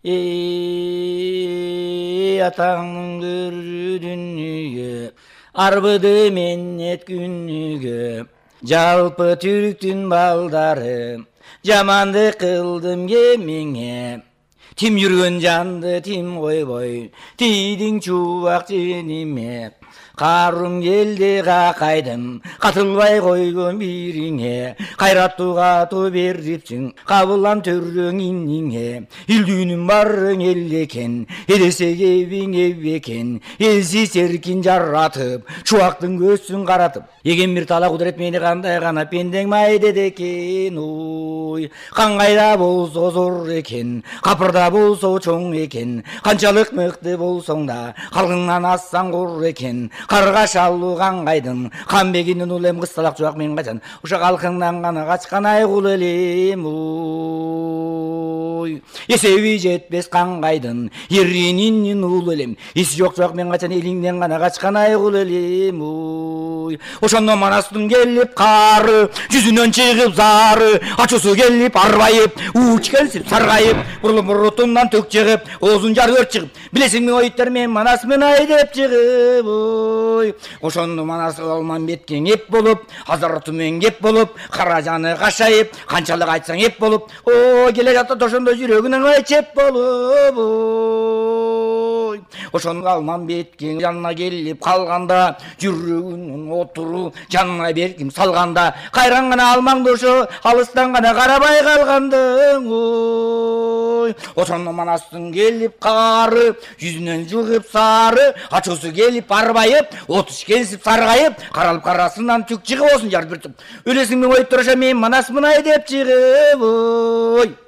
Атаңның көрі дүниеге, арбыды меннет күнніге. Жалпы түріктің балдары, жаманды қылдым кемеңе. Тим жүрген жанды тим қойбой, тейдің чуақ жениме. Қарым келді қақайдым, қатылбай қойгөн биріңе. Қайраттуға ту бердіпсің, қабылан түрің инніңе. Илдүйнің барың елдекен, елесе кебің евекен. Елсіз серкін жаратып, чуақтың көзсін қаратып. Еген бір тала құдырет мені қандай ғана пендең майды декен. Қаңғайда болса зор екен, қапырда болса чоң екен. Қаншалық мықты болсаң да, қалғыңнан ассаң құр екен. Қарға шалуған қайдың, қанбегінін ұлем қысталақ жуақ мен қачан. Ұша қалқыңнан ғана қачқан айғыл әлем. Есеуі жетпес қанғайдың, ерінінен ұл әлем. Есі жоқ жуақ мен қачан еліңден ғана қачқан айғыл әлем. Ошанно манастың келіп қары, жүзінен чығып зары. Ачысы келіп арбайып, уч келсіп сарғайып. Бұрытымнан төк чығып, озын жар өрт шығып. Білесің мен ойыттар мен манасымен айдеп шығып. Ошонды манасы алман беткен еп болып, азар түмен кеп болып, қара жаны қашайып, қаншалық айтсаң еп болып. Келе жатты ошондо жүрегінің айчеп болып. Ошонды алман беткен жанына келіп қалғанда, жүрегінің отыру жанына беркім салғанда. Қайран ғана алмаңды ошо, алыстан ғана қарабай қалғандың. Ошондо манастың келіп қары, жүзінен жылғып сары. Ачысы келіп арбайып, отыз келсіп сарғайып. Қаралып қарасынан түк шығып осын жар бүртіп. Өлесің мен ойып тұраша мен манасмын ай деп шығып.